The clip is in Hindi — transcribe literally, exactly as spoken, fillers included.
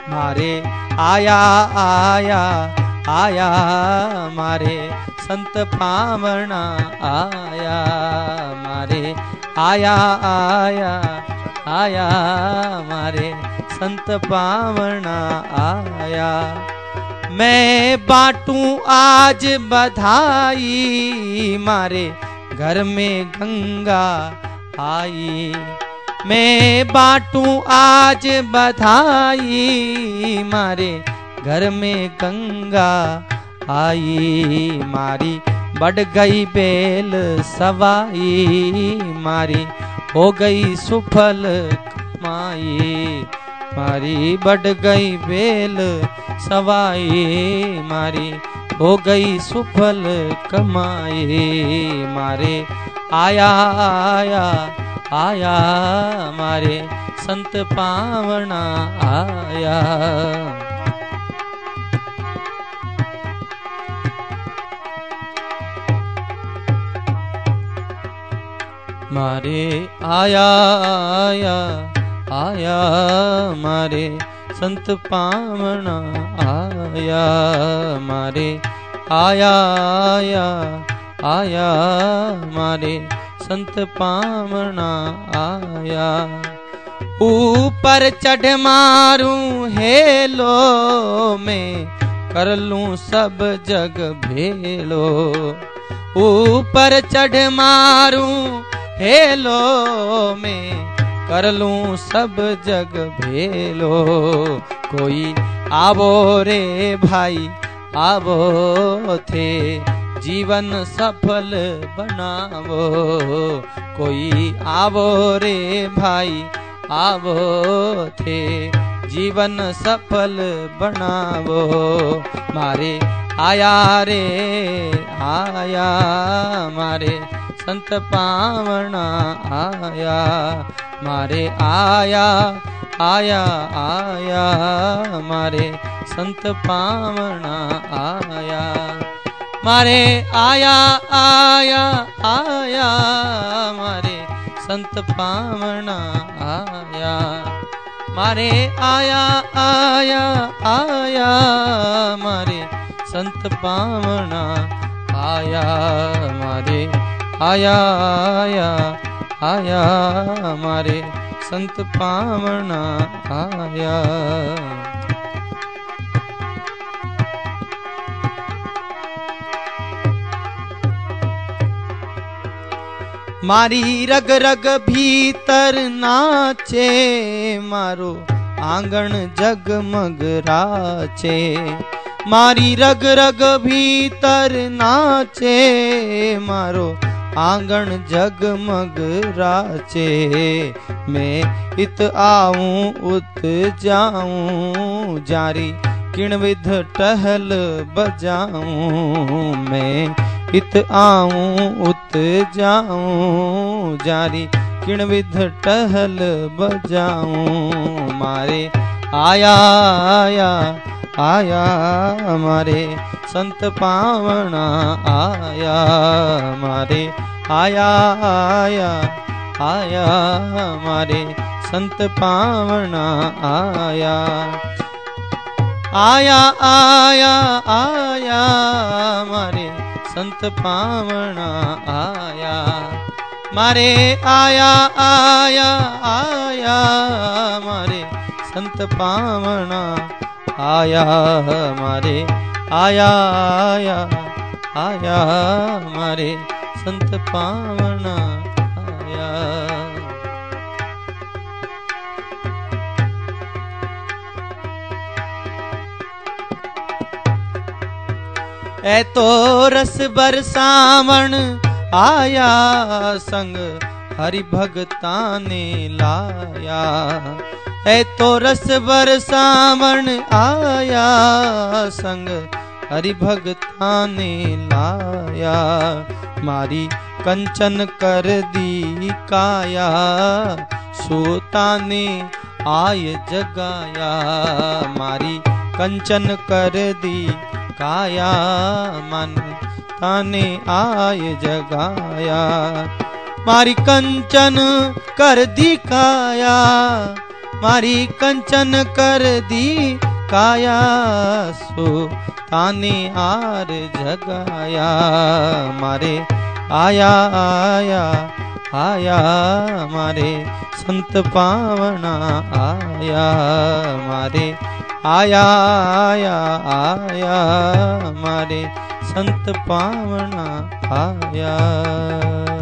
मारे आया आया आया मारे संत पावना आया मारे आया आया आया मारे संत पावना आया। मैं बांटूं आज बधाई मारे घर में गंगा आई। मैं बांटूं आज बधाई मारे घर में गंगा आई। मारी बढ़ गई बेल सवाई मारी हो गई सुफल कमाई। मारी बढ़ गई बेल सवाई मारी हो गई सुफल कमाई। मारे आया आया आया मारे संत पावना आया। मारे आया आया आया मारे संत पावना आया। मारे आया आया आया मारे संत पावना आया। ऊपर चढ़ मारूं हेलो में कर लूं सब जग भेलो। ऊपर चढ़ मारूं हेलो में कर लूं सब जग भेलो। कोई आवो रे भाई आवो थे जीवन सफल बनावो। कोई आवो रे भाई आवो थे जीवन सफल बनावो। मारे आया रे आया मारे संत पावना आया। मारे आया आया आया मारे संत पावना आया। मारे आया आया आया मारे संत पावना आया। मारे आया आया आया मारे संत पावना आया। मारे आया आया आया मारे संत पावना आया। मारी रग रग भीतर नाचे मारो आंगन जगमग राचे। मारी रग रग भीतर नाचे मारो आंगन जगमग राचे। मैं इत आऊं उत जाऊं जारी किण विध टहल बजाऊं। मैं इत आऊं उत जाऊं जारी किण विध टहल बजाऊं। मारे आया आया आया मारे संत पावना आया। मारे आया आया आया मारे संत पावना आया। आया आया आया मारे संत पावना आया। मारे आया आया आया मारे संत पावना आया। मारे आया आया आया मारे संत पावना आया। ऐ तो रस बरसावण आया संग हरि भगता ने लाया। ऐ तो रस बरसावण आया संग हरि भगता ने लाया। मारी कंचन कर दी काया सोता ने आय जगाया। मारी कंचन कर दी काया मन ताने आय जगाया। मारी कंचन कर दी काया मारी कंचन कर दी काया सो ताने आर जगाया मारे आया आया आया मारे संत पावना आया मारे आया आया आया मारे संत पावना आया।